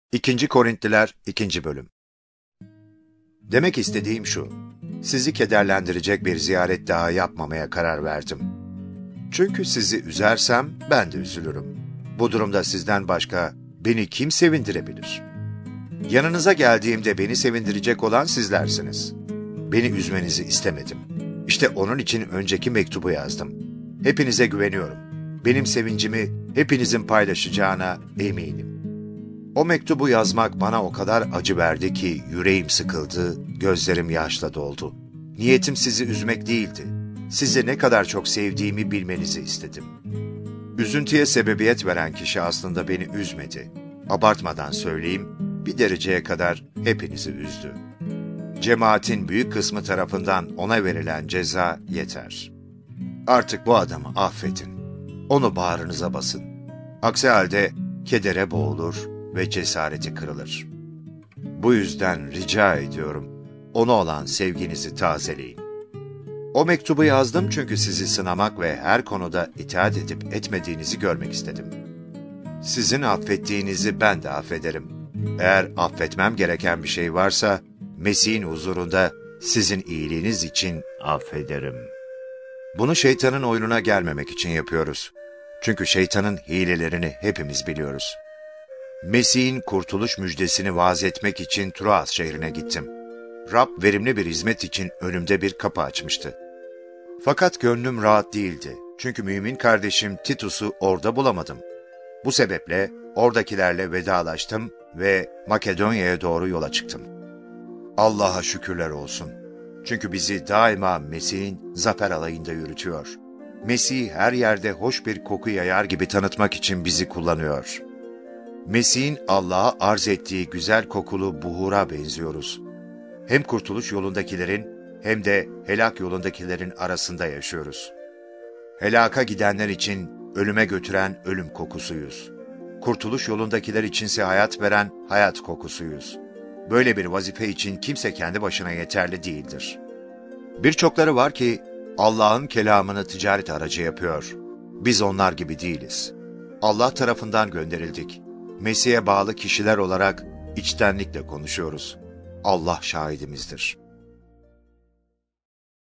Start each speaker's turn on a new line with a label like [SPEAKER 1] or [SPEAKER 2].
[SPEAKER 1] 2. Korintliler 2. Bölüm. Demek istediğim şu, sizi kederlendirecek bir ziyaret daha yapmamaya karar verdim. Çünkü sizi üzersem ben de üzülürüm. Bu durumda sizden başka beni kim sevindirebilir? Yanınıza geldiğimde beni sevindirecek olan sizlersiniz. Beni üzmenizi istemedim. İşte onun için önceki mektubu yazdım. Hepinize güveniyorum. Benim sevincimi hepinizin paylaşacağına eminim. O mektubu yazmak bana o kadar acı verdi ki yüreğim sıkıldı, gözlerim yaşla doldu. Niyetim sizi üzmek değildi. Sizi ne kadar çok sevdiğimi bilmenizi istedim. Üzüntüye sebebiyet veren kişi aslında beni üzmedi. Abartmadan söyleyeyim, bir dereceye kadar hepinizi üzdü. Cemaatin büyük kısmı tarafından ona verilen ceza yeter. Artık bu adamı affedin. Onu bağrınıza basın. Aksi halde kedere boğulur ve cesareti kırılır. Bu yüzden rica ediyorum, ona olan sevginizi tazeleyin. O mektubu yazdım çünkü sizi sınamak ve her konuda itaat edip etmediğinizi görmek istedim. Sizin affettiğinizi ben de affederim. Eğer affetmem gereken bir şey varsa, Mesih'in huzurunda sizin iyiliğiniz için affederim. Bunu şeytanın oyununa gelmemek için yapıyoruz. Çünkü şeytanın hilelerini hepimiz biliyoruz. Mesih'in kurtuluş müjdesini vaaz etmek için Troas şehrine gittim. Rab verimli bir hizmet için önümde bir kapı açmıştı. Fakat gönlüm rahat değildi. Çünkü mümin kardeşim Titus'u orada bulamadım. Bu sebeple oradakilerle vedalaştım ve Makedonya'ya doğru yola çıktım. Allah'a şükürler olsun. Çünkü bizi daima Mesih'in zafer alayında yürütüyor. Mesih her yerde hoş bir koku yayar gibi tanıtmak için bizi kullanıyor. Mesih'in Allah'a arz ettiği güzel kokulu buhura benziyoruz. Hem kurtuluş yolundakilerin hem de helak yolundakilerin arasında yaşıyoruz. Helaka gidenler için ölüme götüren ölüm kokusuyuz. Kurtuluş yolundakiler içinse hayat veren hayat kokusuyuz. Böyle bir vazife için kimse kendi başına yeterli değildir. Birçokları var ki Allah'ın kelamını ticaret aracı yapıyor. Biz onlar gibi değiliz. Allah tarafından gönderildik. Mesih'e bağlı kişiler olarak içtenlikle konuşuyoruz. Allah şahidimizdir.